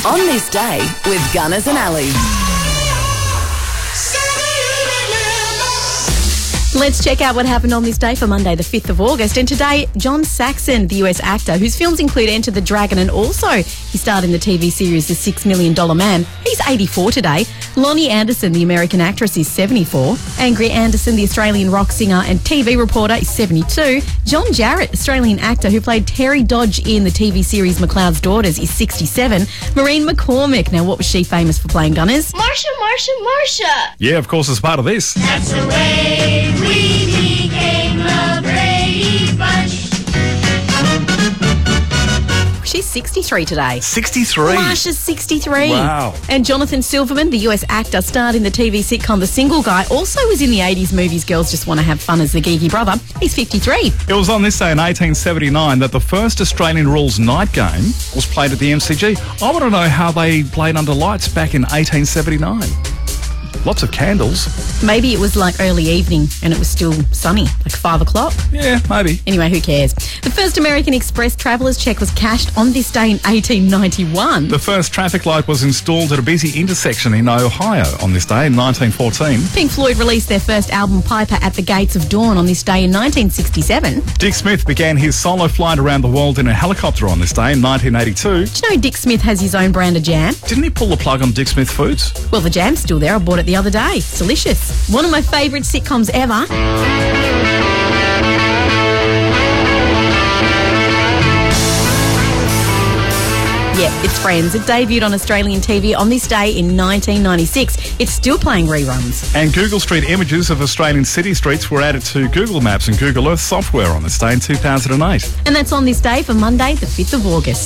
On this day with Gunners and Ali. Let's check out what happened on this day for Monday, the 5th of August. And today, John Saxon, the US actor, whose films include Enter the Dragon and also he starred in the TV series The $6 Million Man. He's 84 today. Lonnie Anderson, the American actress, is 74. Angry Anderson, the Australian rock singer and TV reporter, is 72. John Jarratt, Australian actor who played Terry Dodge in the TV series McLeod's Daughters, is 67. Maureen McCormick, now what was she famous for playing, Gunners? Marsha. Yeah, of course, as part of this. That's the way we became the Brady Bunch. She's 63 today. 63. Marsha's 63. Wow. And Jonathan Silverman, the US actor, starred in the TV sitcom The Single Guy, also was in the 80s movies Girls Just Want to Have Fun as the geeky brother. He's 53. It was on this day in 1879 that the first Australian rules night game was played at the MCG. I want to know how they played under lights back in 1879. Lots of candles. Maybe it was like early evening and it was still sunny, like 5 o'clock. Yeah, maybe. Anyway, who cares? The first American Express traveller's cheque was cashed on this day in 1891. The first traffic light was installed at a busy intersection in Ohio on this day in 1914. Pink Floyd released their first album, Piper at the Gates of Dawn, on this day in 1967. Dick Smith began his solo flight around the world in a helicopter on this day in 1982. Did you know Dick Smith has his own brand of jam? Didn't he pull the plug on Dick Smith Foods? Well, the jam's still there. I bought it the other day. It's delicious. One of my favourite sitcoms ever. Yeah, it's Friends. It debuted on Australian TV on this day in 1996. It's still playing reruns. And Google Street images of Australian city streets were added to Google Maps and Google Earth software on this day in 2008. And that's on this day for Monday, the 5th of August.